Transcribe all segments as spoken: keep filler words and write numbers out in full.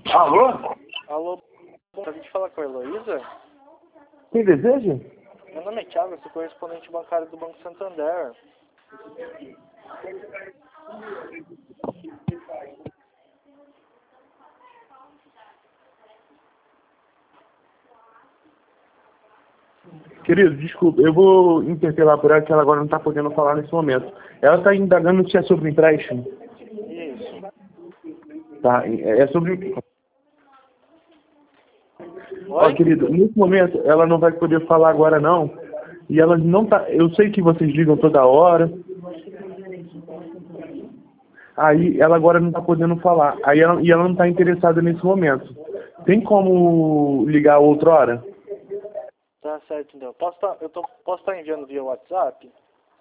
Alô? Alô, gostaria de falar com a Heloísa? Quem deseja? Meu nome é Thiago, eu sou correspondente bancário do Banco Santander. Querido, desculpa, eu vou interpelar por ela que ela agora não está podendo falar nesse momento. Ela está indagando se é sobre empréstimo. Isso. Tá, é sobre... Ó, Oi? querido, nesse momento ela não vai poder falar agora não. E ela não tá... Eu sei que vocês ligam toda hora. Aí ela agora não está podendo falar. Aí ela... E ela não está interessada nesse momento. Tem como ligar outra hora? Tá certo, então. Posso tá, eu tô, posso estar enviando via WhatsApp?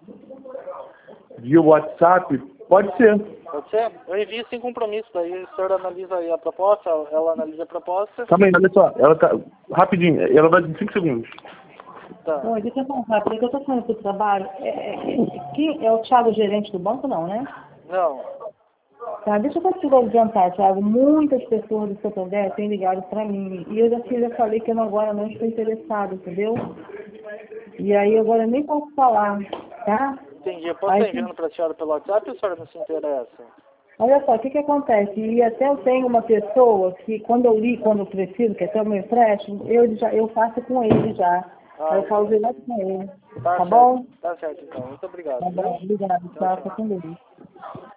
Via WhatsApp? Pode ser. Pode ser? Eu envio sem compromisso, daí o senhor analisa aí a proposta, ela analisa a proposta. Calma aí, olha só. Ela tá... Rapidinho, ela vai em cinco segundos. Tá. Oi, deixa eu falar rápido, é que eu estou saindo para o trabalho. É, é, é, que é o Thiago, gerente do banco, não, né? Não. Tá, deixa eu continuar adiantar, Thiago. Muitas pessoas do Santander têm ligado para mim. E eu já, já falei que eu não, agora não estou interessado, entendeu? E aí agora eu nem posso falar, tá? Entendi. Eu posso Aí, estar enviando para a senhora pelo WhatsApp ou a senhora não se interessa? olha só, o que que acontece? E até eu tenho uma pessoa que quando eu li, quando eu preciso, que até o meu empréstimo, eu, já, eu faço com ele já. Ah, Aí eu falo entendi. direto com ele. Tá Tá certo. bom? Tá certo, então. Muito obrigado, Tá viu? bom, obrigado. Tchau, Tchau, tchau. fica com Deus.